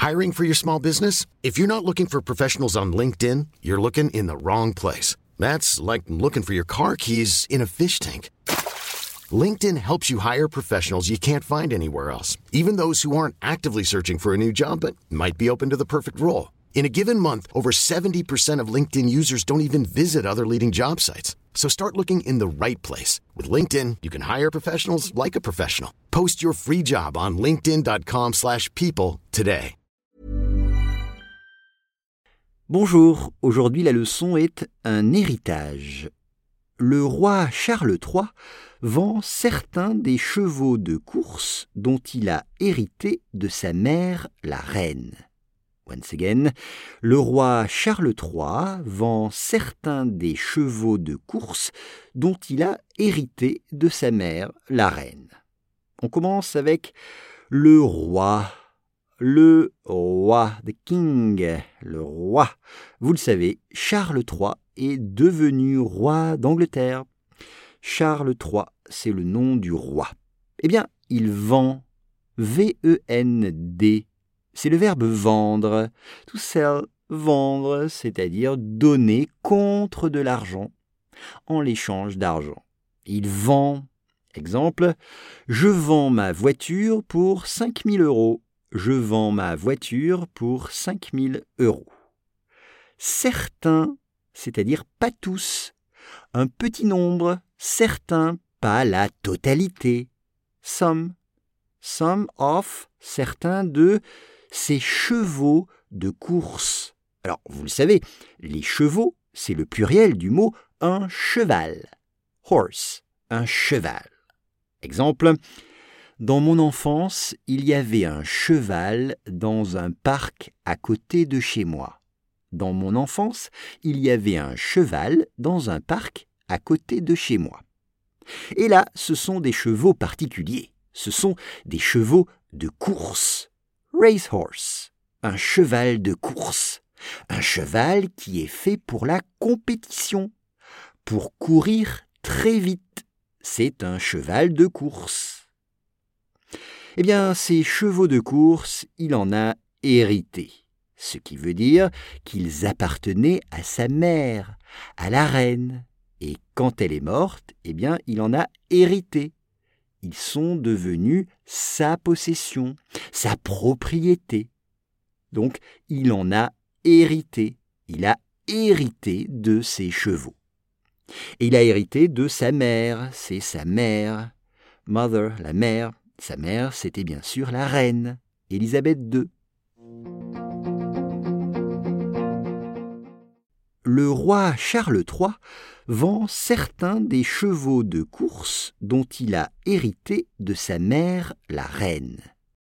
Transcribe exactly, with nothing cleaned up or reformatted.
Hiring for your small business? If you're not looking for professionals on LinkedIn, you're looking in the wrong place. That's like looking for your car keys in a fish tank. LinkedIn helps you hire professionals you can't find anywhere else, even those who aren't actively searching for a new job but might be open to the perfect role. In a given month, over seventy percent of LinkedIn users don't even visit other leading job sites. So start looking in the right place. With LinkedIn, you can hire professionals like a professional. Post your free job on linkedin dot com slash people today. Bonjour, aujourd'hui la leçon est un héritage. Le roi Charles trois vend certains des chevaux de course dont il a hérité de sa mère, la reine. Once again, le roi Charles trois vend certains des chevaux de course dont il a hérité de sa mère, la reine. On commence avec le roi. Le roi, the king, le roi. Vous le savez, Charles trois est devenu roi d'Angleterre. Charles trois, c'est le nom du roi. Eh bien, il vend, V E N D. C'est le verbe vendre. To sell, vendre, c'est-à-dire donner contre de l'argent, en l'échange d'argent. Il vend, exemple, je vends ma voiture pour cinq mille euros. Je vends ma voiture pour cinq mille euros. Certains, c'est-à-dire pas tous. Un petit nombre, certains, pas la totalité. Some, some of, certains de ces chevaux de course. Alors, vous le savez, les chevaux, c'est le pluriel du mot un cheval. Horse, un cheval. Exemple, dans mon enfance, il y avait un cheval dans un parc à côté de chez moi. Dans mon enfance, il y avait un cheval dans un parc à côté de chez moi. Et là, ce sont des chevaux particuliers. Ce sont des chevaux de course. Racehorse, un cheval de course. Un cheval qui est fait pour la compétition, pour courir très vite. C'est un cheval de course. Eh bien, ces chevaux de course, il en a hérité. Ce qui veut dire qu'ils appartenaient à sa mère, à la reine. Et quand elle est morte, eh bien, il en a hérité. Ils sont devenus sa possession, sa propriété. Donc, il en a hérité. Il a hérité de ses chevaux. Et il a hérité de sa mère. C'est sa mère. Mother, la mère. Sa mère, c'était bien sûr la reine, Élisabeth deux. Le roi Charles trois vend certains des chevaux de course dont il a hérité de sa mère, la reine.